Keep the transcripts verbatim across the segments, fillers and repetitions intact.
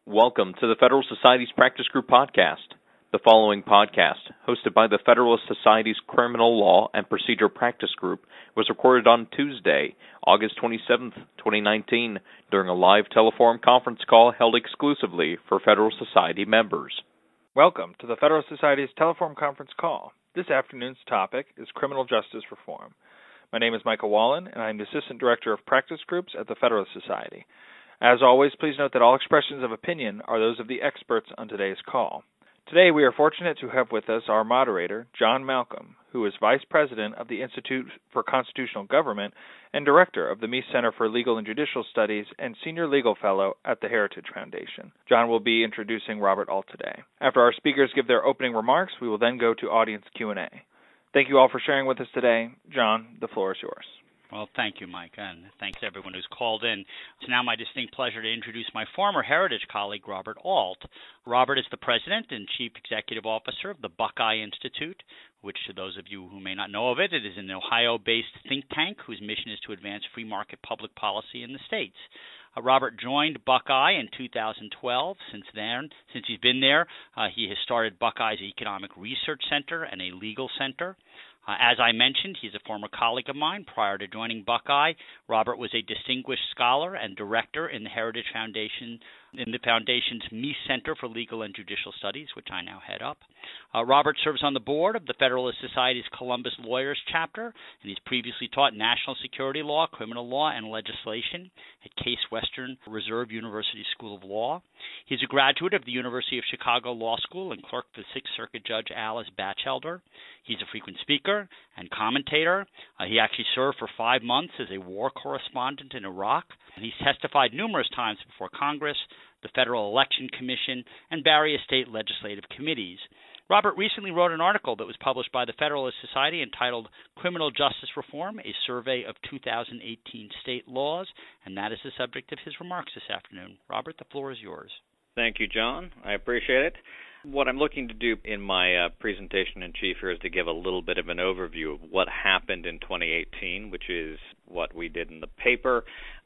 Welcome to the Federalist Society's Practice Group podcast. The following podcast, hosted by the Federalist Society's Criminal Law and Procedure Practice Group, was recorded on Tuesday, August twenty-seventh, twenty nineteen, during a live teleforum conference call held exclusively for Federalist Society members. Welcome to the Federalist Society's teleforum conference call. This afternoon's topic is criminal justice reform. My name is Michael Wallen, and I am the Assistant Director of Practice Groups at the Federalist Society. As always, please note that all expressions of opinion are those of the experts on today's call. Today, we are fortunate to have with us our moderator, John Malcolm, who is Vice President of the Institute for Constitutional Government and Director of the Meese Center for Legal and Judicial Studies and Senior Legal Fellow at the Heritage Foundation. John will be introducing Robert Alt today. After our speakers give their opening remarks, we will then go to audience Q and A. Thank you all for sharing with us today. John, the floor is yours. Well, thank you, Mike, and thanks to everyone who's called in. It's now my distinct pleasure to introduce my former Heritage colleague, Robert Alt. Robert is the President and Chief Executive Officer of the Buckeye Institute, which, to those of you who may not know of it, it is an Ohio-based think tank whose mission is to advance free market public policy in the states. Uh, Robert joined Buckeye in two thousand twelve. Since then, since he's been there, uh, he has started Buckeye's Economic Research Center and a legal center. Uh, as I mentioned, he's a former colleague of mine. Prior to joining Buckeye, Robert was a distinguished scholar and director in the Heritage Foundation, in the Foundation's Meese Center for Legal and Judicial Studies, which I now head up. Uh, Robert serves on the board of the Federalist Society's Columbus Lawyers Chapter, and he's previously taught national security law, criminal law, and legislation at Case Western Reserve University School of Law. He's a graduate of the University of Chicago Law School and clerk for Sixth Circuit Judge Alice Batchelder. He's a frequent speaker and commentator. Uh, he actually served for five months as a war correspondent in Iraq, and he's testified numerous times before Congress, the Federal Election Commission, and various state legislative committees. Robert recently wrote an article that was published by the Federalist Society entitled Criminal Justice Reform, a Survey of two thousand eighteen State Laws, and that is the subject of his remarks this afternoon. Robert, the floor is yours. Thank you, John. I appreciate it. What I'm looking to do in my uh, presentation in chief here is to give a little bit of an overview of what happened in twenty eighteen, which is what we did in the paper.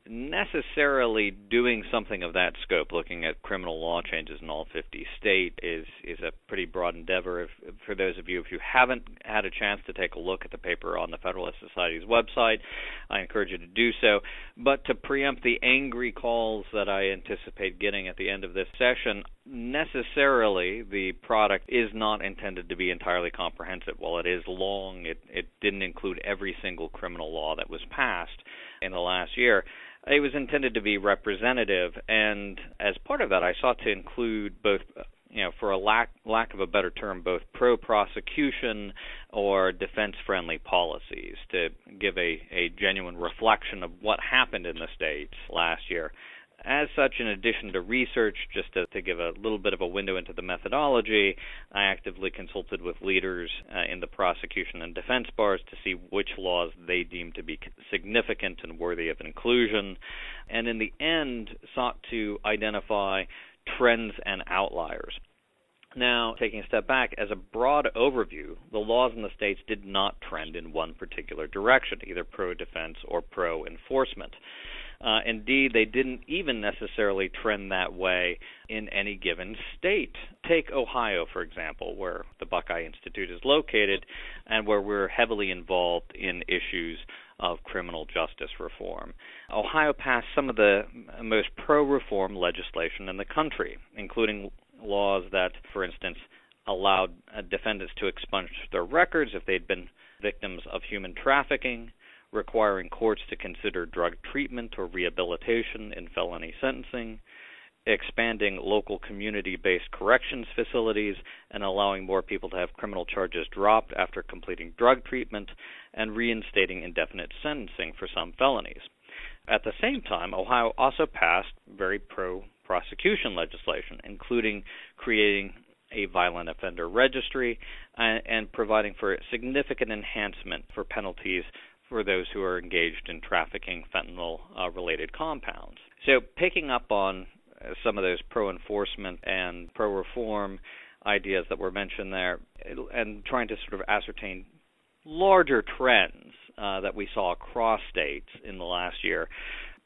Necessarily doing something of that scope, looking at criminal law changes in all fifty states, is is a pretty broad endeavor. If, for those of you, if you haven't had a chance to take a look at the paper on the Federalist Society's website, I encourage you to do so. But to preempt the angry calls that I anticipate getting at the end of this session, necessarily the product is not intended to be entirely comprehensive. While it is long, it, it didn't include every single criminal law that was passed in the last year. It was intended to be representative, and as part of that, I sought to include both, you know, for a lack lack of a better term, both pro-prosecution or defense-friendly policies to give a, a genuine reflection of what happened in the states last year. As such, in addition to research, just to, to give a little bit of a window into the methodology, I actively consulted with leaders uh, in the prosecution and defense bars to see which laws they deemed to be significant and worthy of inclusion, and in the end sought to identify trends and outliers. Now, taking a step back, as a broad overview, the laws in the states did not trend in one particular direction, either pro-defense or pro-enforcement. Uh, indeed, they didn't even necessarily trend that way in any given state. Take Ohio, for example, where the Buckeye Institute is located and where we're heavily involved in issues of criminal justice reform. Ohio passed some of the most pro-reform legislation in the country, including laws that, for instance, allowed uh, defendants to expunge their records if they'd been victims of human trafficking, requiring courts to consider drug treatment or rehabilitation in felony sentencing, expanding local community-based corrections facilities and allowing more people to have criminal charges dropped after completing drug treatment, and reinstating indefinite sentencing for some felonies. At the same time, Ohio also passed very pro-prosecution legislation, including creating a violent offender registry and, and providing for significant enhancement for penalties for those who are engaged in trafficking fentanyl-related uh, compounds. So picking up on uh, some of those pro-enforcement and pro-reform ideas that were mentioned there and trying to sort of ascertain larger trends uh, that we saw across states in the last year,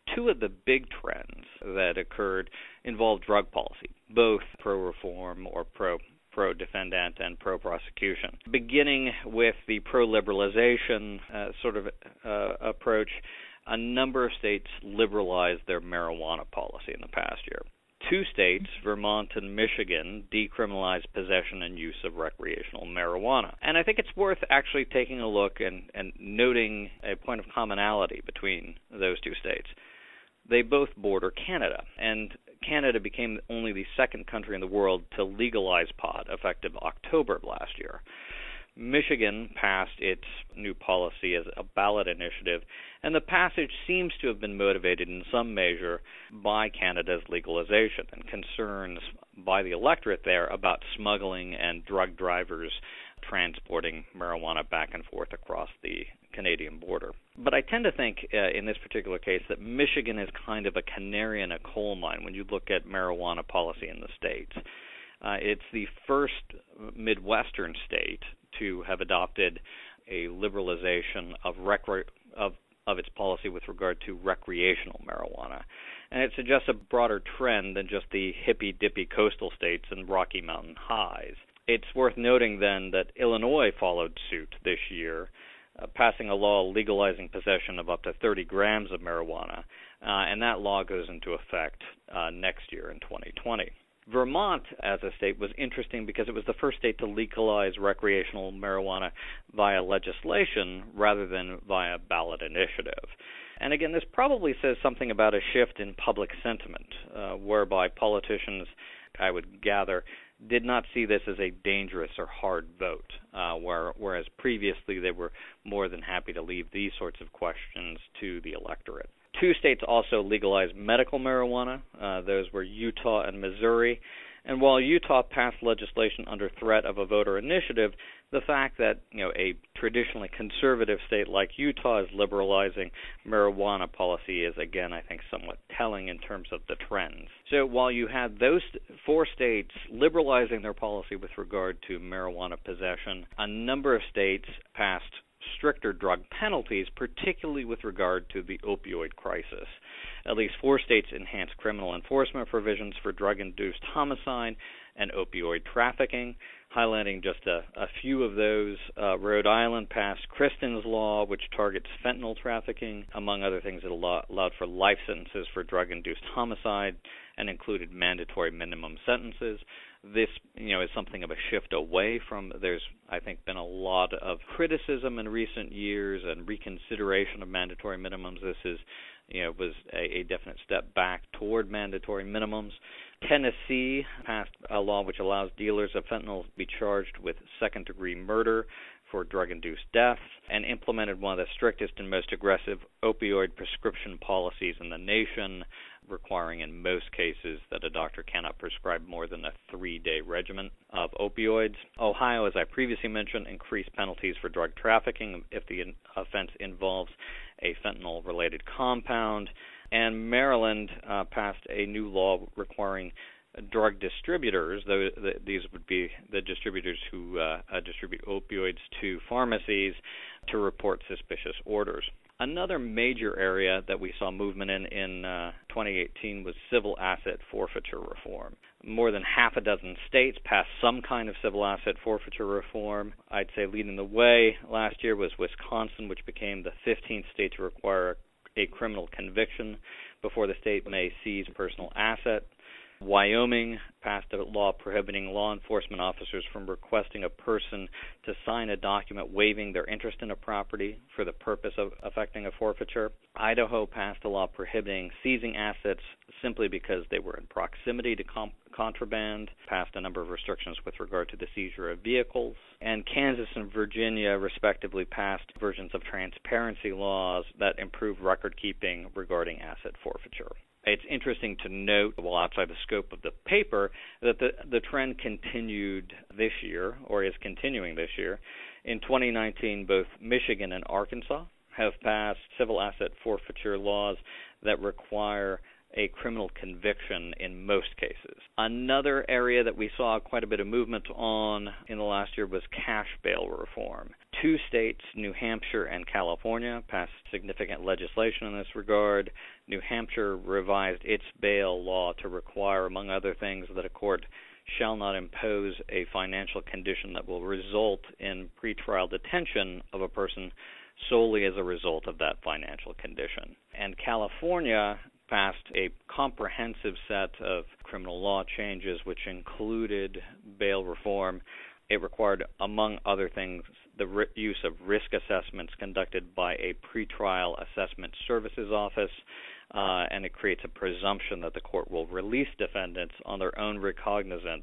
two of the big trends that occurred involved drug policy, both pro-reform or pro pro-defendant and pro-prosecution. Beginning with the pro-liberalization uh, sort of uh, approach, a number of states liberalized their marijuana policy in the past year. Two states, Vermont and Michigan, decriminalized possession and use of recreational marijuana. And I think it's worth actually taking a look and, and noting a point of commonality between those two states. They both border Canada, and Canada became only the second country in the world to legalize pot effective October of last year. Michigan passed its new policy as a ballot initiative, and the passage seems to have been motivated in some measure by Canada's legalization and concerns by the electorate there about smuggling and drug drivers transporting marijuana back and forth across the Canadian border. But I tend to think uh, in this particular case that Michigan is kind of a canary in a coal mine when you look at marijuana policy in the states. Uh, it's the first Midwestern state to have adopted a liberalization of, recre- of of its policy with regard to recreational marijuana. And it suggests a broader trend than just the hippy-dippy coastal states and Rocky Mountain highs. It's worth noting then that Illinois followed suit this year, uh, passing a law legalizing possession of up to thirty grams of marijuana, uh, and that law goes into effect uh, next year in twenty twenty. Vermont, as a state, was interesting because it was the first state to legalize recreational marijuana via legislation rather than via ballot initiative. And again, this probably says something about a shift in public sentiment, uh, whereby politicians, I would gather, did not see this as a dangerous or hard vote, uh, where, whereas previously they were more than happy to leave these sorts of questions to the electorate. Two states also legalized medical marijuana. Uh, those were Utah and Missouri. And while Utah passed legislation under threat of a voter initiative, the fact that, you know, a traditionally conservative state like Utah is liberalizing marijuana policy is, again, I think, somewhat telling in terms of the trends. So while you had those four states liberalizing their policy with regard to marijuana possession, a number of states passed stricter drug penalties, particularly with regard to the opioid crisis. At least four states enhanced criminal enforcement provisions for drug-induced homicide and opioid trafficking. Highlighting just a, a few of those, uh, Rhode Island passed Kristen's Law, which targets fentanyl trafficking. Among other things, it allowed for life sentences for drug-induced homicide and included mandatory minimum sentences. This, you know, is something of a shift away from, there's, I think, been a lot of criticism in recent years and reconsideration of mandatory minimums. This is, you know, was a, a definite step back toward mandatory minimums. Tennessee passed a law which allows dealers of fentanyl to be charged with second-degree murder for drug-induced deaths, and implemented one of the strictest and most aggressive opioid prescription policies in the nation, requiring in most cases that a doctor cannot prescribe more than a three-day regimen of opioids. Ohio, as I previously mentioned, increased penalties for drug trafficking if the offense involves a fentanyl-related compound. And Maryland uh, passed a new law requiring drug distributors, though these would be the distributors who uh, uh, distribute opioids to pharmacies, to report suspicious orders. Another major area that we saw movement in in uh, twenty eighteen was civil asset forfeiture reform. More than half a dozen states passed some kind of civil asset forfeiture reform. I'd say leading the way last year was Wisconsin, which became the fifteenth state to require a criminal conviction before the state may seize personal asset. Wyoming passed a law prohibiting law enforcement officers from requesting a person to sign a document waiving their interest in a property for the purpose of effecting a forfeiture. Idaho passed a law prohibiting seizing assets simply because they were in proximity to com- contraband, passed a number of restrictions with regard to the seizure of vehicles. And Kansas and Virginia, respectively, passed versions of transparency laws that improve record keeping regarding asset forfeiture. It's interesting to note, while outside the scope of the paper, that the, the trend continued this year, or is continuing this year. In twenty nineteen, both Michigan and Arkansas have passed civil asset forfeiture laws that require a criminal conviction in most cases. Another area that we saw quite a bit of movement on in the last year was cash bail reform. Two states, New Hampshire and California, passed significant legislation in this regard. New Hampshire revised its bail law to require, among other things, that a court shall not impose a financial condition that will result in pretrial detention of a person solely as a result of that financial condition. And California passed a comprehensive set of criminal law changes which included bail reform. It required, among other things, the re- use of risk assessments conducted by a pretrial assessment services office, uh, and it creates a presumption that the court will release defendants on their own recognizance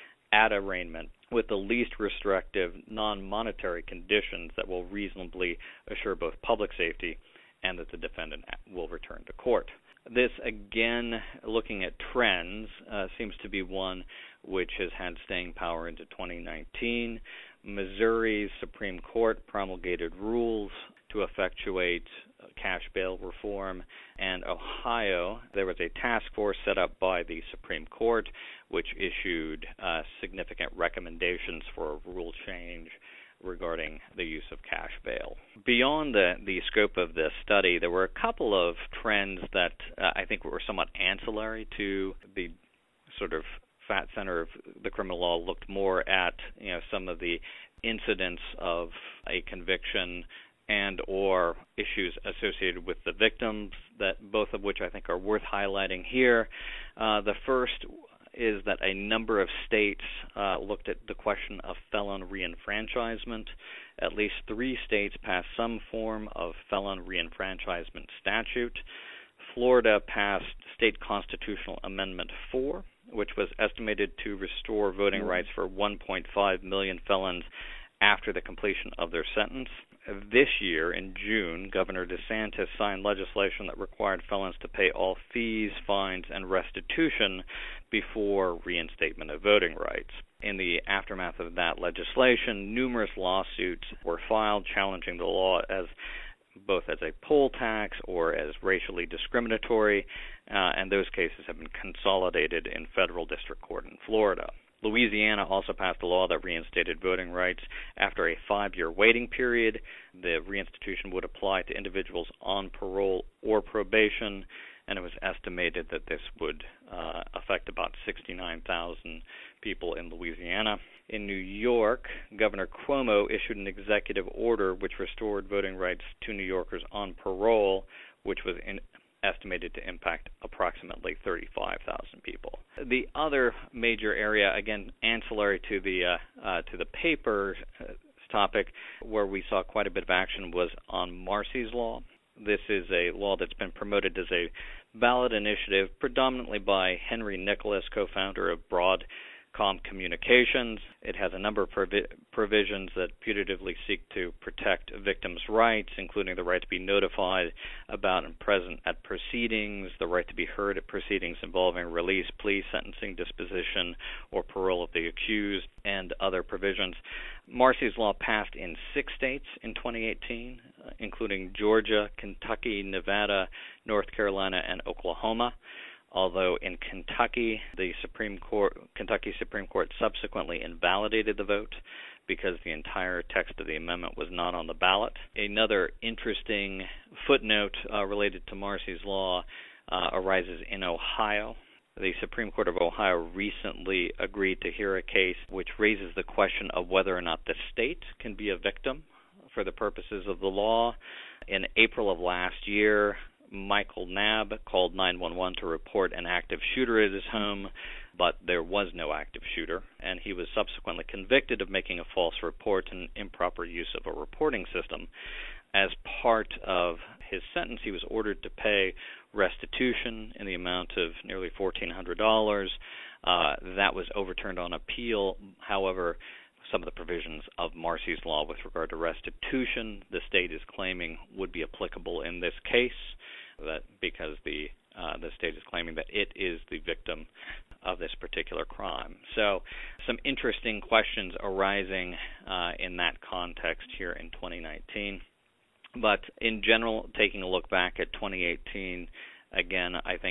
at arraignment with the least restrictive non-monetary conditions that will reasonably assure both public safety and that the defendant will return to court. This, again, looking at trends, uh, seems to be one which has had staying power into twenty nineteen. Missouri's Supreme Court promulgated rules to effectuate cash bail reform, and Ohio, there was a task force set up by the Supreme Court which issued uh, significant recommendations for a rule change regarding the use of cash bail. Beyond the, the scope of this study, there were a couple of trends that uh, I think were somewhat ancillary to the sort of fat center of the criminal law, looked more at, you know, some of the incidents of a conviction and or issues associated with the victims, that both of which I think are worth highlighting here. Uh, the first is that a number of states uh, looked at the question of felon reenfranchisement. At least three states passed some form of felon reenfranchisement statute. Florida passed State Constitutional Amendment four, which was estimated to restore voting mm-hmm. rights for one point five million felons after the completion of their sentence. This year, in June, Governor DeSantis signed legislation that required felons to pay all fees, fines, and restitution before reinstatement of voting rights. In the aftermath of that legislation, numerous lawsuits were filed challenging the law as both as a poll tax or as racially discriminatory, uh, and those cases have been consolidated in federal district court in Florida. Louisiana also passed a law that reinstated voting rights after a five-year waiting period. The reinstitution would apply to individuals on parole or probation, and it was estimated that this would uh, affect about sixty-nine thousand people in Louisiana. In New York, Governor Cuomo issued an executive order which restored voting rights to New Yorkers on parole, which was in estimated to impact approximately thirty-five thousand people. The other major area, again ancillary to the uh, uh, to the paper uh, topic, where we saw quite a bit of action, was on Marsy's Law. This is a law that's been promoted as a ballot initiative, predominantly by Henry Nicholas, co-founder of Broadcom Communications. It has a number of provi- provisions that putatively seek to protect victims' rights, including the right to be notified about and present at proceedings, the right to be heard at proceedings involving release, plea, sentencing, disposition, or parole of the accused, and other provisions. Marsy's Law passed in six states in twenty eighteen, uh, including Georgia, Kentucky, Nevada, North Carolina, and Oklahoma. Although in Kentucky, the Supreme Court, Kentucky Supreme Court subsequently invalidated the vote because the entire text of the amendment was not on the ballot. Another interesting footnote uh, related to Marsy's Law uh, arises in Ohio. The Supreme Court of Ohio recently agreed to hear a case which raises the question of whether or not the state can be a victim for the purposes of the law. In April of last year, Michael Knabb called nine one one to report an active shooter at his home, but there was no active shooter, and he was subsequently convicted of making a false report and improper use of a reporting system. As part of his sentence, he was ordered to pay restitution in the amount of nearly fourteen hundred dollars. Uh, that was overturned on appeal. However, some of the provisions of Marsy's Law with regard to restitution, the state is claiming would be applicable in this case, that because the uh, the state is claiming that it is the victim of this particular crime. So some interesting questions arising uh, in that context here in twenty nineteen. But in general, taking a look back at twenty eighteen, again, I think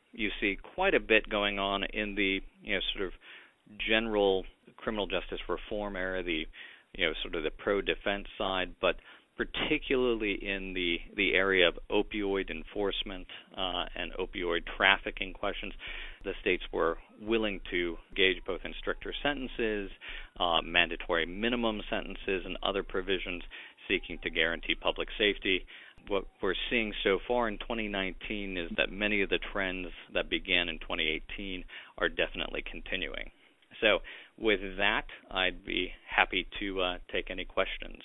you see quite a bit going on in the, you know, sort of general criminal justice reform area, the, you know, sort of the pro-defense side, but particularly in the, the area of opioid enforcement uh, and opioid trafficking questions. The states were willing to engage both in stricter sentences, uh, mandatory minimum sentences, and other provisions seeking to guarantee public safety. What we're seeing so far in twenty nineteen is that many of the trends that began in twenty eighteen are definitely continuing. So with that, I'd be happy to uh, take any questions.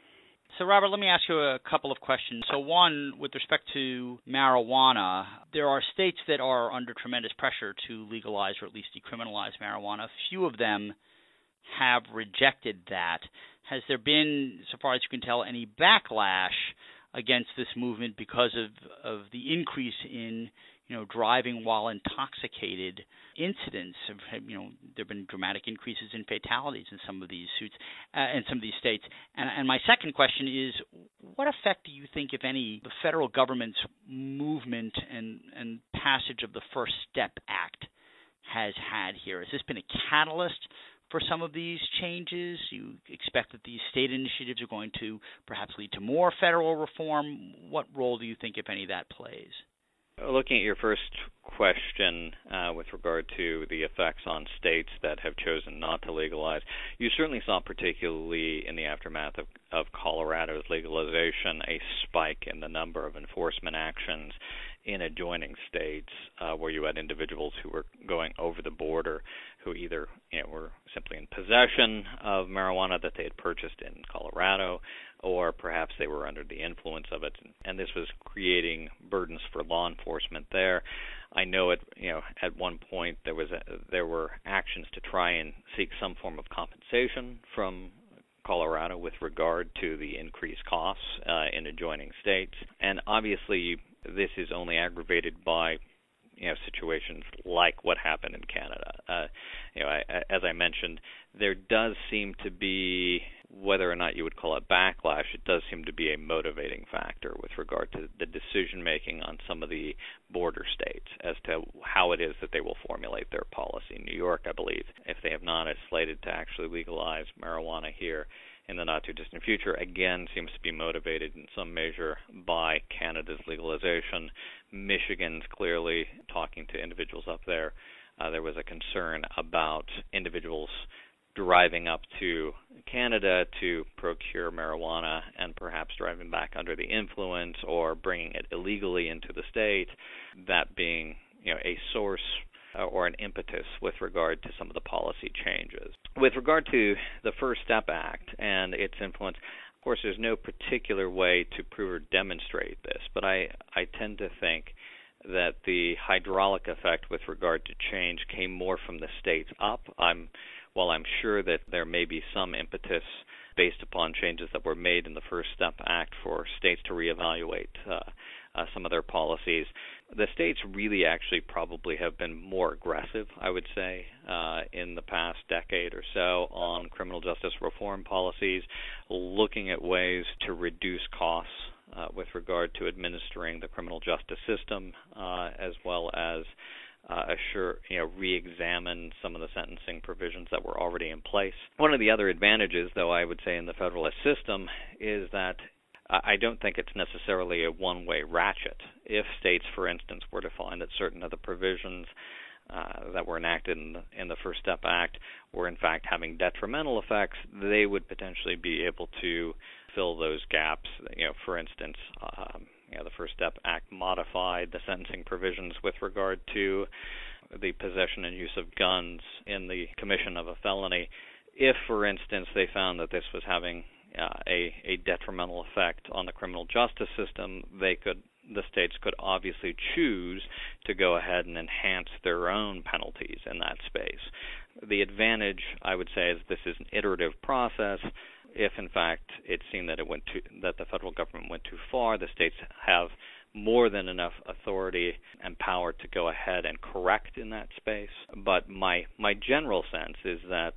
So, Robert, let me ask you a couple of questions. So, one, with respect to marijuana, there are states that are under tremendous pressure to legalize or at least decriminalize marijuana. Few of them have rejected that. Has there been, so far as you can tell, any backlash against this movement because of, of the increase in, you know, driving while intoxicated incidents? You know, there have been dramatic increases in fatalities in some of these suits, uh, in some of these states. And, and my second question is, what effect do you think, if any, the federal government's movement and, and passage of the First Step Act has had here? Has this been a catalyst for some of these changes? You expect that these state initiatives are going to perhaps lead to more federal reform? What role do you think, if any, that plays? Looking at your first question uh, with regard to the effects on states that have chosen not to legalize, you certainly saw, particularly in the aftermath of, of Colorado's legalization, a spike in the number of enforcement actions in adjoining states uh, where you had individuals who were going over the border who either, you know, were simply in possession of marijuana that they had purchased in Colorado, or perhaps they were under the influence of it, and this was creating burdens for law enforcement there. I know it, you know, at one point there was a, there were actions to try and seek some form of compensation from Colorado with regard to the increased costs uh, in adjoining states, and obviously this is only aggravated by, you know, situations like what happened in Canada. Uh, you know, I, as I mentioned, there does seem to be, whether or not you would call it backlash, it does seem to be a motivating factor with regard to the decision making on some of the border states as to how it is that they will formulate their policy. New York, I believe, if they have not, is slated to actually legalize marijuana here in the not-too-distant future, again, seems to be motivated in some measure by Canada's legalization. Michigan's clearly talking to individuals up there. Uh, there was a concern about individuals driving up to Canada to procure marijuana and perhaps driving back under the influence or bringing it illegally into the state, that being, you know, a source uh, or an impetus with regard to some of the policy changes. With regard to the First Step Act and its influence, of course, there's no particular way to prove or demonstrate this, but I, I tend to think that the hydraulic effect with regard to change came more from the states up. I'm While I'm sure that there may be some impetus based upon changes that were made in the First Step Act for states to reevaluate uh, uh, some of their policies, the states really actually probably have been more aggressive, I would say, uh, in the past decade or so on criminal justice reform policies, looking at ways to reduce costs uh, with regard to administering the criminal justice system, uh, as well as Uh, assure, you know, re-examine some of the sentencing provisions that were already in place. One of the other advantages, though, I would say in the Federalist system is that I don't think it's necessarily a one-way ratchet. If states, for instance, were to find that certain of the provisions uh, that were enacted in the, in the First Step Act were in fact having detrimental effects, they would potentially be able to fill those gaps. You know, for instance, um, you know, the First Step Act modified the sentencing provisions with regard to the possession and use of guns in the commission of a felony. If, for instance, they found that this was having uh, a, a detrimental effect on the criminal justice system, they could, the states could obviously choose to go ahead and enhance their own penalties in that space. The advantage, I would say, is this is an iterative process. If, in fact, it seemed that it went too, that the federal government went too far, the states have more than enough authority and power to go ahead and correct in that space. But my my general sense is that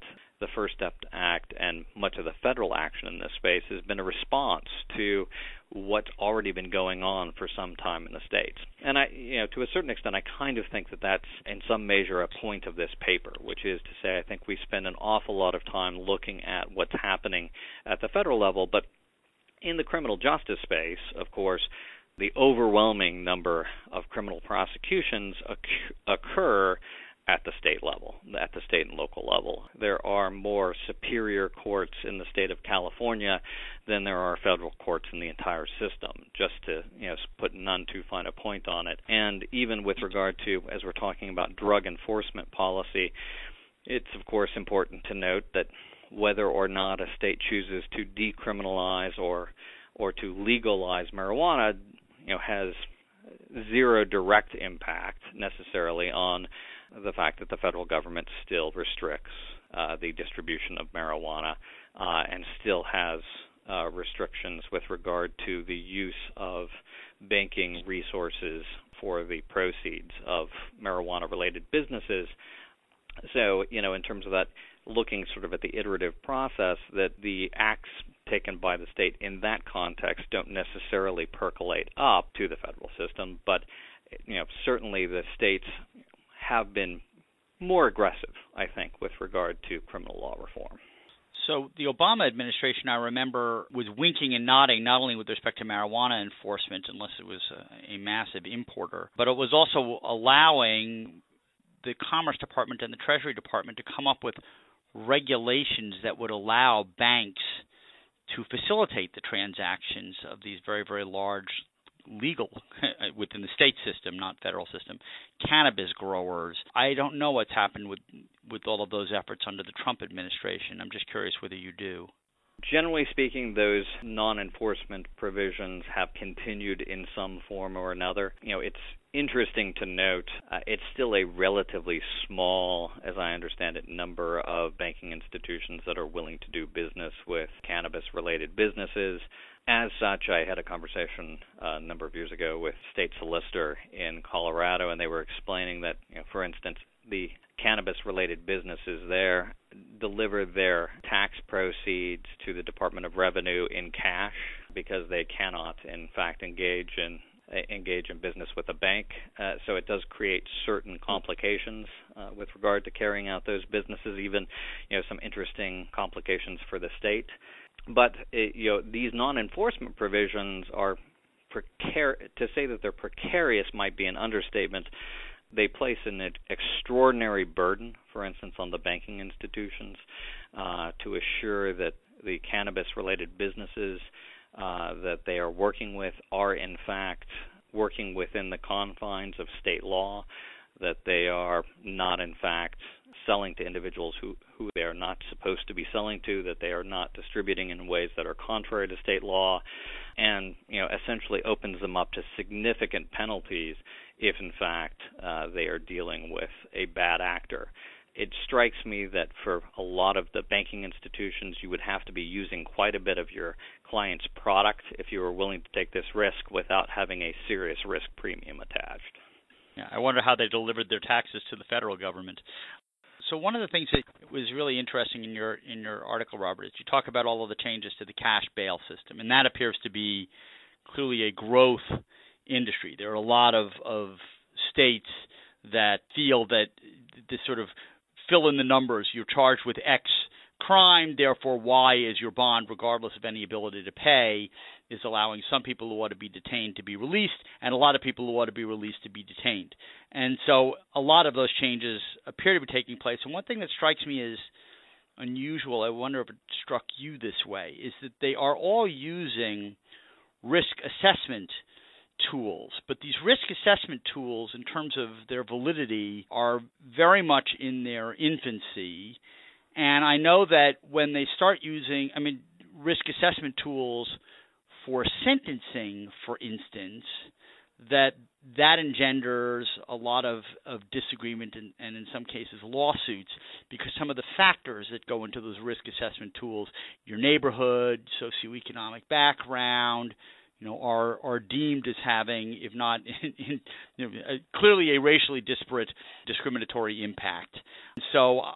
the First Step Act and much of the federal action in this space has been a response to what's already been going on for some time in the states. And I, you know, to a certain extent, I kind of think that that's in some measure a point of this paper, which is to say I think we spend an awful lot of time looking at what's happening at the federal level, but in the criminal justice space, of course, the overwhelming number of criminal prosecutions occur at the state level, at the state and local level. There are more superior courts in the state of California than there are federal courts in the entire system, just to, you know, put none too fine a point on it. And even with regard to, as we're talking about drug enforcement policy, it's of course important to note that whether or not a state chooses to decriminalize or or to legalize marijuana, you know, has zero direct impact necessarily on the fact that the federal government still restricts uh, the distribution of marijuana uh, and still has uh, restrictions with regard to the use of banking resources for the proceeds of marijuana-related businesses. So, you know, in terms of that, looking sort of at the iterative process, that the acts taken by the state in that context don't necessarily percolate up to the federal system, but, you know, certainly the states have been more aggressive, I think, with regard to criminal law reform. So the Obama administration, I remember, was winking and nodding not only with respect to marijuana enforcement, unless it was a, a massive importer, but it was also allowing the Commerce Department and the Treasury Department to come up with regulations that would allow banks to facilitate the transactions of these very, very large legal within the state system, not federal system, cannabis growers. I don't know what's happened with with all of those efforts under the Trump administration. I'm just curious whether you do. Generally speaking, those non-enforcement provisions have continued in some form or another. You know, it's interesting to note uh, it's still a relatively small, as I understand it, number of banking institutions that are willing to do business with cannabis-related businesses. As such, I had a conversation uh, a number of years ago with state solicitor in Colorado, and they were explaining that, you know, for instance, the cannabis-related businesses there deliver their tax proceeds to the Department of Revenue in cash because they cannot, in fact, engage in engage in business with a bank. Uh, so it does create certain complications uh, with regard to carrying out those businesses, even, you know, some interesting complications for the state. But it, you know, these non-enforcement provisions are precar- to say that they're precarious might be an understatement. They place an extraordinary burden, for instance, on the banking institutions uh, to assure that the cannabis-related businesses uh, that they are working with are, in fact, working within the confines of state law, that they are not, in fact, selling to individuals who, who they are not supposed to be selling to, that they are not distributing in ways that are contrary to state law, and, you know, essentially opens them up to significant penalties if, in fact, uh, they are dealing with a bad actor. It strikes me that for a lot of the banking institutions, you would have to be using quite a bit of your client's product if you were willing to take this risk without having a serious risk premium attached. Yeah, I wonder how they delivered their taxes to the federal government. So one of the things that was really interesting in your in your article, Robert, is you talk about all of the changes to the cash bail system, and that appears to be clearly a growth industry. There are a lot of, of states that feel that this sort of fill in the numbers. You're charged with X crime, therefore Y is your bond, regardless of any ability to pay, is allowing some people who ought to be detained to be released, and a lot of people who ought to be released to be detained. And so a lot of those changes appear to be taking place. And one thing that strikes me as unusual, I wonder if it struck you this way, is that they are all using risk assessment tools. But these risk assessment tools, in terms of their validity, are very much in their infancy. And I know that when they start using, I mean, risk assessment tools for sentencing, for instance, that that engenders a lot of, of disagreement and, and in some cases lawsuits, because some of the factors that go into those risk assessment tools, your neighborhood, socioeconomic background, you know, are are deemed as having, if not in, in, you know, clearly a racially disparate discriminatory impact. So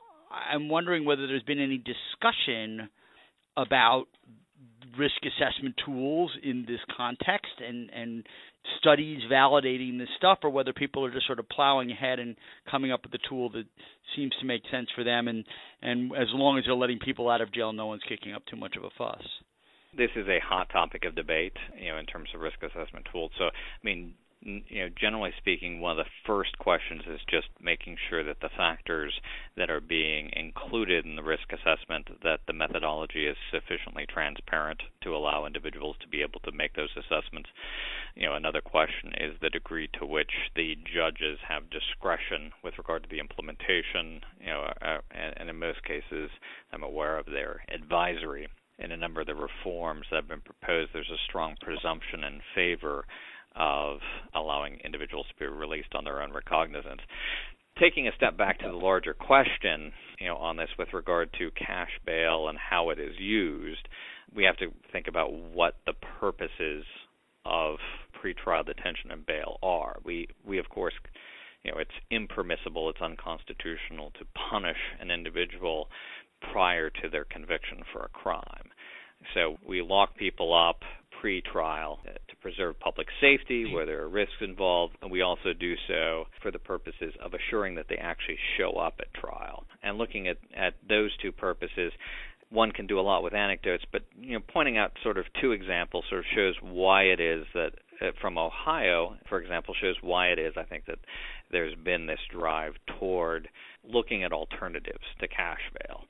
I'm wondering whether there's been any discussion about risk assessment tools in this context and, and studies validating this stuff, or whether people are just sort of plowing ahead and coming up with a tool that seems to make sense for them, and, and as long as they're letting people out of jail, no one's kicking up too much of a fuss. This is a hot topic of debate, you know, in terms of risk assessment tools. So, I mean, you know, generally speaking, one of the first questions is just making sure that the factors that are being included in the risk assessment, that the methodology is sufficiently transparent to allow individuals to be able to make those assessments. You know, another question is the degree to which the judges have discretion with regard to the implementation. You know, uh, and, and in most cases, I'm aware of their advisory. In a number of the reforms that have been proposed, there's a strong presumption in favor of allowing individuals to be released on their own recognizance. Taking a step back to the larger question, you know, on this with regard to cash bail and how it is used, we have to think about what the purposes of pretrial detention and bail are. We, we of course, you know, it's impermissible, it's unconstitutional to punish an individual prior to their conviction for a crime. So we lock people up pre-trial to preserve public safety where there are risks involved, and we also do so for the purposes of assuring that they actually show up at trial. And looking at, at those two purposes, one can do a lot with anecdotes, but you know, pointing out sort of two examples sort of shows why it is that uh, from Ohio, for example, shows why it is, I think, that there's been this drive toward looking at alternatives to cash bail.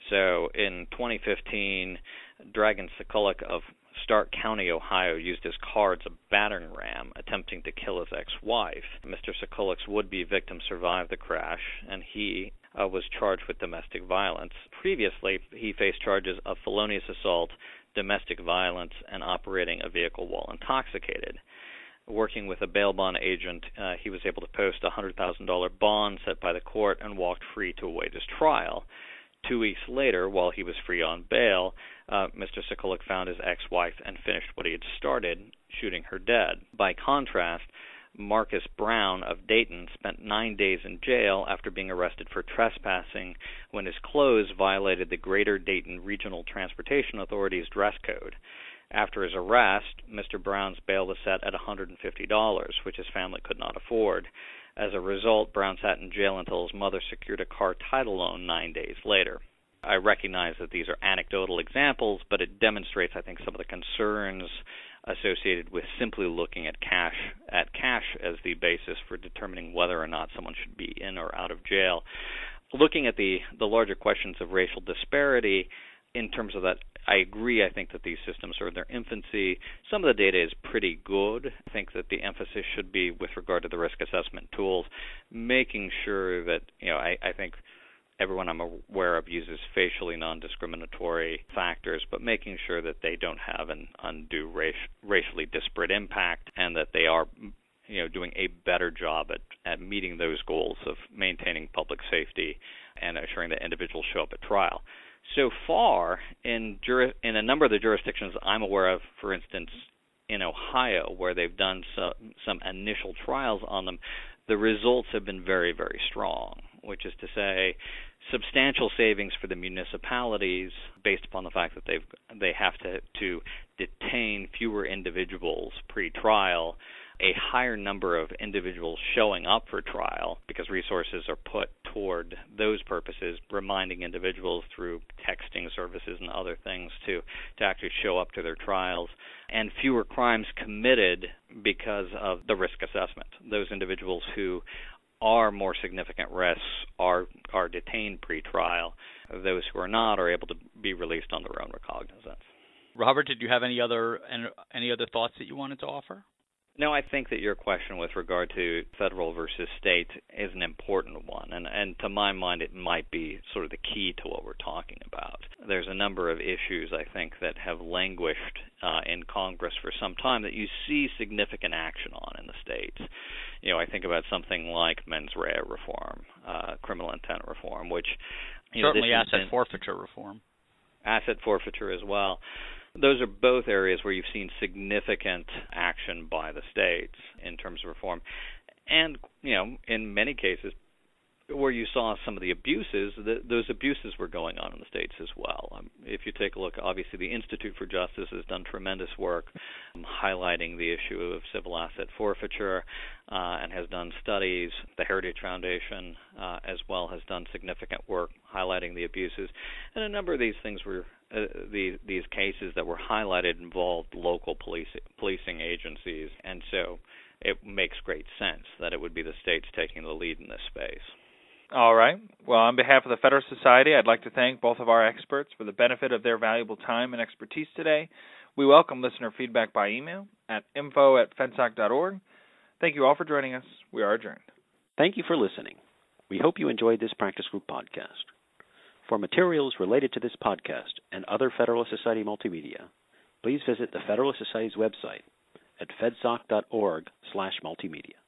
So in twenty fifteen, Dragon Sekulic of Stark County, Ohio, used his car as a battering ram, attempting to kill his ex-wife. Mister Sekulic's would-be victim survived the crash, and he uh, was charged with domestic violence. Previously, he faced charges of felonious assault, domestic violence, and operating a vehicle while intoxicated. Working with a bail bond agent, uh, he was able to post a one hundred thousand dollars bond set by the court and walked free to await his trial. Two weeks later, while he was free on bail, uh, Mister Sekulic found his ex-wife and finished what he had started, shooting her dead. By contrast, Marcus Brown of Dayton spent nine days in jail after being arrested for trespassing when his clothes violated the Greater Dayton Regional Transportation Authority's dress code. After his arrest, Mister Brown's bail was set at one hundred fifty dollars, which his family could not afford. As a result, Brown sat in jail until his mother secured a car title loan nine days later. I recognize that these are anecdotal examples, but it demonstrates, I think, some of the concerns associated with simply looking at cash at cash as the basis for determining whether or not someone should be in or out of jail. Looking at the, the larger questions of racial disparity, in terms of that, I agree, I think that these systems are in their infancy. Some of the data is pretty good. I think that the emphasis should be with regard to the risk assessment tools, making sure that, you know, I, I think everyone I'm aware of uses facially non-discriminatory factors, but making sure that they don't have an undue race, racially disparate impact, and that they are, you know, doing a better job at, at meeting those goals of maintaining public safety and assuring that individuals show up at trial. So far, in juri- in a number of the jurisdictions I'm aware of, for instance, in Ohio, where they've done some, some initial trials on them, the results have been very, very strong, which is to say substantial savings for the municipalities based upon the fact that they've they have to, to detain fewer individuals pre-trial, a higher number of individuals showing up for trial because resources are put toward those purposes, reminding individuals through texting services and other things to, to actually show up to their trials, and fewer crimes committed because of the risk assessment. Those individuals who are more significant risks are are detained pre-trial. Those who are not are able to be released on their own recognizance. Robert, did you have any other any other thoughts that you wanted to offer? No, I think that your question with regard to federal versus state is an important one, and, and to my mind it might be sort of the key to what we're talking about. There's a number of issues, I think, that have languished uh, in Congress for some time that you see significant action on in the states. You know, I think about something like mens rea reform, uh, criminal intent reform, which you know, certainly asset been, forfeiture reform. Asset forfeiture as well. Those are both areas where you've seen significant action by the states in terms of reform. And, you know, in many cases, where you saw some of the abuses, the, those abuses were going on in the states as well. Um, if you take a look, obviously the Institute for Justice has done tremendous work um, highlighting the issue of civil asset forfeiture uh, and has done studies. The Heritage Foundation uh, as well has done significant work highlighting the abuses. And a number of these things were, uh, these, these cases that were highlighted involved local police, policing agencies, and so it makes great sense that it would be the states taking the lead in this space. All right. Well, on behalf of the Federalist Society, I'd like to thank both of our experts for the benefit of their valuable time and expertise today. We welcome listener feedback by email at info at fedsoc dot org. Thank you all for joining us. We are adjourned. Thank you for listening. We hope you enjoyed this practice group podcast. For materials related to this podcast and other Federalist Society multimedia, please visit the Federalist Society's website at fedsoc dot org slash multimedia.